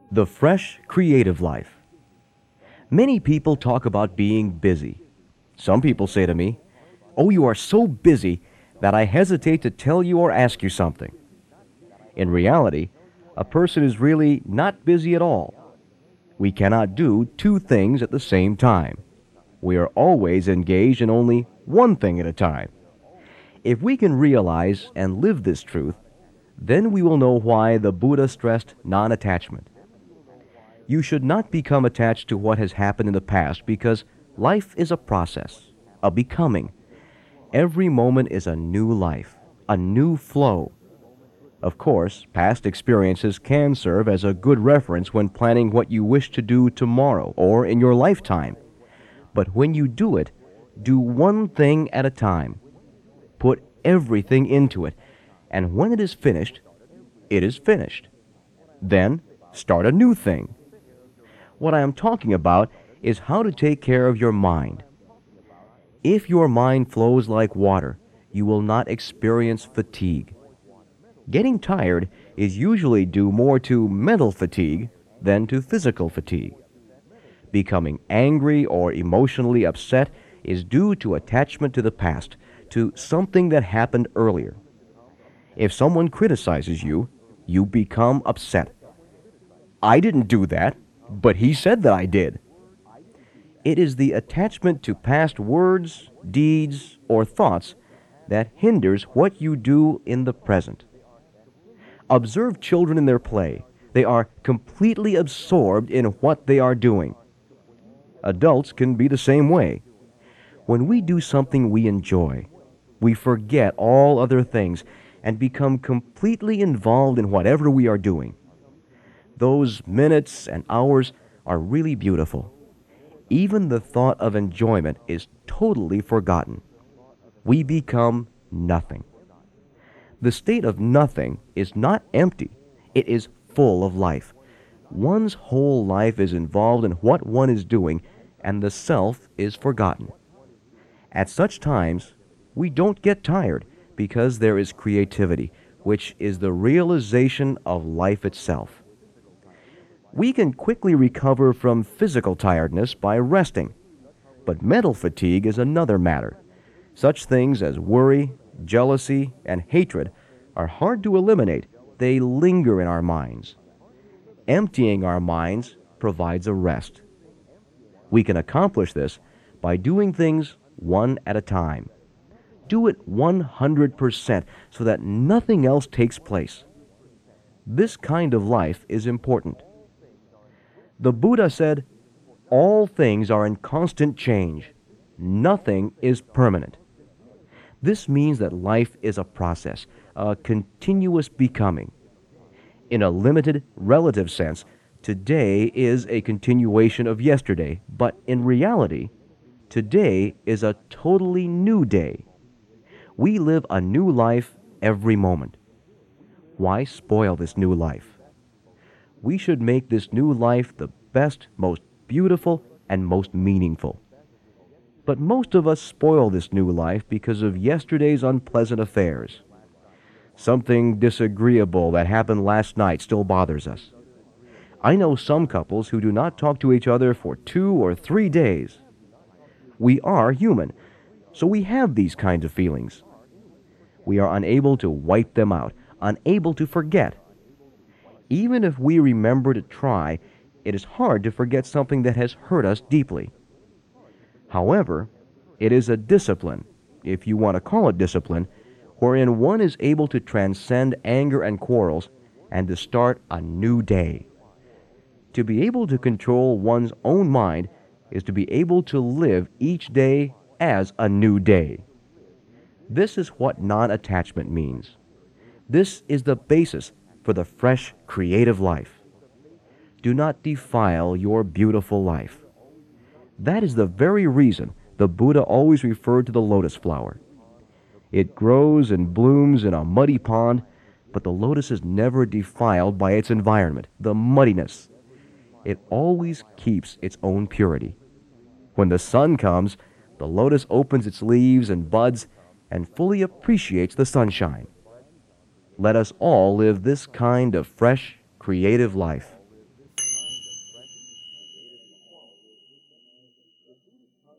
The fresh, creative life. Many people talk about being busy. Some people say to me, "Oh, you are so busy that I hesitate to tell you or ask you something." In reality, a person is really not busy at all. We cannot do two things at the same time. We are always engaged in only one thing at a time. If we can realize and live this truth, then we will know why the Buddha stressed non-attachment. You should not become attached to what has happened in the past because life is a process, a becoming. Every moment is a new life, a new flow. Of course, past experiences can serve as a good reference when planning what you wish to do tomorrow or in your lifetime. But when you do it, do one thing at a time. Put everything into it, and when it is finished, it is finished. Then start a new thing. What I am talking about is how to take care of your mind. If your mind flows like water, you will not experience fatigue. Getting tired is usually due more to mental fatigue than to physical fatigue. Becoming angry or emotionally upset is due to attachment to the past, to something that happened earlier. If someone criticizes you, you become upset. "I didn't do that, but he said that I did." It is the attachment to past words, deeds, or thoughts that hinders what you do in the present. Observe children in their play. They are completely absorbed in what they are doing. Adults can be the same way. When we do something we enjoy, we forget all other things and become completely involved in whatever we are doing. Those minutes and hours are really beautiful. Even the thought of enjoyment is totally forgotten. We become nothing. The state of nothing is not empty. It is full of life. One's whole life is involved in what one is doing, and the self is forgotten. At such times, we don't get tired because there is creativity, which is the realization of life itself. We can quickly recover from physical tiredness by resting, but mental fatigue is another matter. Such things as worry, jealousy, and hatred are hard to eliminate. They linger in our minds. Emptying our minds provides a rest. We can accomplish this by doing things one at a time. Do it 100% so that nothing else takes place. This kind of life is important. The Buddha said, "All things are in constant change. Nothing is permanent." This means that life is a process, a continuous becoming. In a limited, relative sense, today is a continuation of yesterday, but in reality, today is a totally new day. We live a new life every moment. Why spoil this new life? We should make this new life the best, most beautiful, and most meaningful. But most of us spoil this new life because of yesterday's unpleasant affairs. Something disagreeable that happened last night still bothers us. I know some couples who do not talk to each other for 2 or 3 days. We are human, so we have these kinds of feelings. We are unable to wipe them out, unable to forget. Even if we remember to try, it is hard to forget something that has hurt us deeply. However, it is a discipline, if you want to call it discipline, wherein one is able to transcend anger and quarrels and to start a new day. To be able to control one's own mind is to be able to live each day as a new day. This is what non-attachment means. This is the basis for the fresh, creative life. Do not defile your beautiful life. That is the very reason the Buddha always referred to the lotus flower. It grows and blooms in a muddy pond, but the lotus is never defiled by its environment, the muddiness. It always keeps its own purity. When the sun comes, the lotus opens its leaves and buds and fully appreciates the sunshine. Let us all live this kind of fresh, creative life.